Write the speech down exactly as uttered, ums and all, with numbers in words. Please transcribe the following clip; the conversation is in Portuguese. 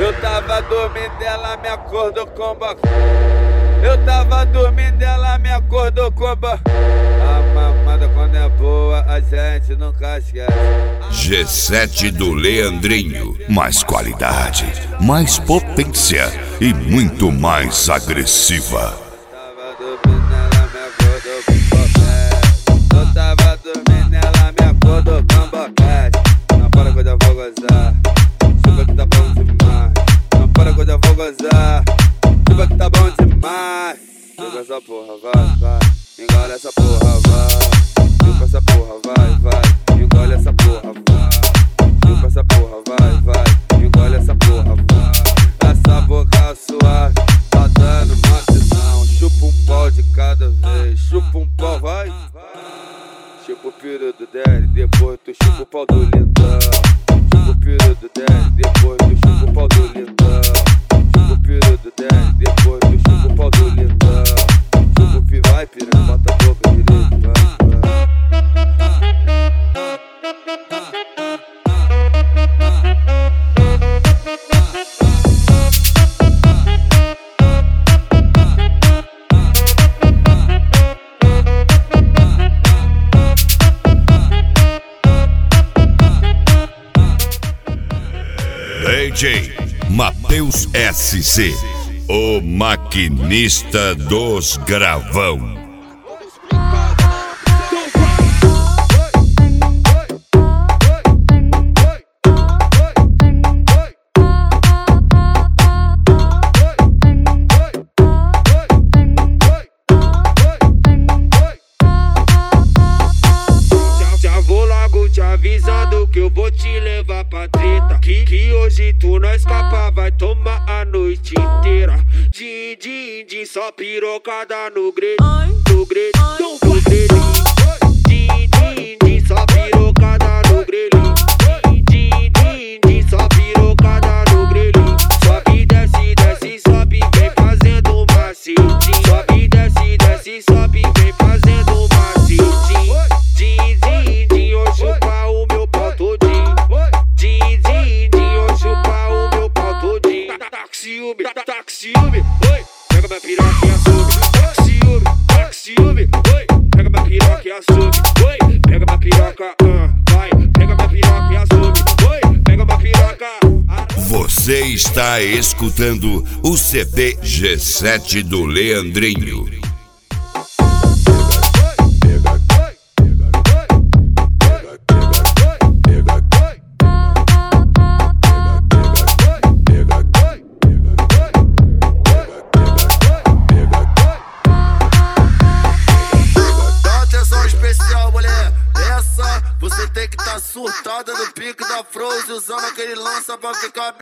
Eu tava dormindo, ela me acordou com boca. Eu tava dormindo, ela me acordou com boca. A mamada quando é boa, a gente nunca esquece. G sete do Leandrinho. Mais qualidade, mais potência e muito mais agressiva. Tava dormindo, ela me acordou com boquete. Eu tava dormindo, ela me acordou com boquete. Não para quando eu vou gozar, chupa que tá bom demais. Não para quando eu vou gozar, chupa que tá bom demais. Chupa essa porra, vai, vai, engole essa porra, vai. Chupa essa porra, vai, vai, engole essa porra, vai. Chupa essa porra, vai, vai, engole essa porra, vai. Essa boca suave tá dando uma tesão. Chupa um pau de cada vez, chupa um pau, vai. Chupa o piru do Daddy, depois tu chupa o pau do lindão. Chupa o piru do Daddy, depois tu chupa o pau do lindão. Chupa o piru do Daddy, depois tu chupa o pau do lindão. Chupa o pi, vai piranha, bota a boca direito, vai, vai. D J Matheus S C, o maquinista dos gravão. Já vou logo te avisando que eu vou te levar pra treta. Que, que hoje tu não escapa, vai tomar a noite inteira. Din, din, din, só pirocada no grelho, no grelho, no grelhinho. Din, din, din, só pirocada no grelhinho. Din, din, din, só pirocada no grelhinho. Sobe, desce, desce, sobe, vem fazendo macetinho. Sobe, desce, desce, sobe, vem fazendo macetinho. Din, din, din, eu chupa o meu pau todinho. Din, din, din, eu chupa o meu pau todinho. Tá com ciúme, tá com ciúme, oi. Pega minha piroca e assume. Tá com ciúme, tá com ciúme, oi. Pega minha piroca e assume, oi. Pega minha piroca, ah, vai. Pega minha piroca e assume, oi. Pega minha piroca. Você está escutando o C D G sete do Leandrinho. Você tem que tá surtada no pique da Frozen, usando aquele lança pra ficar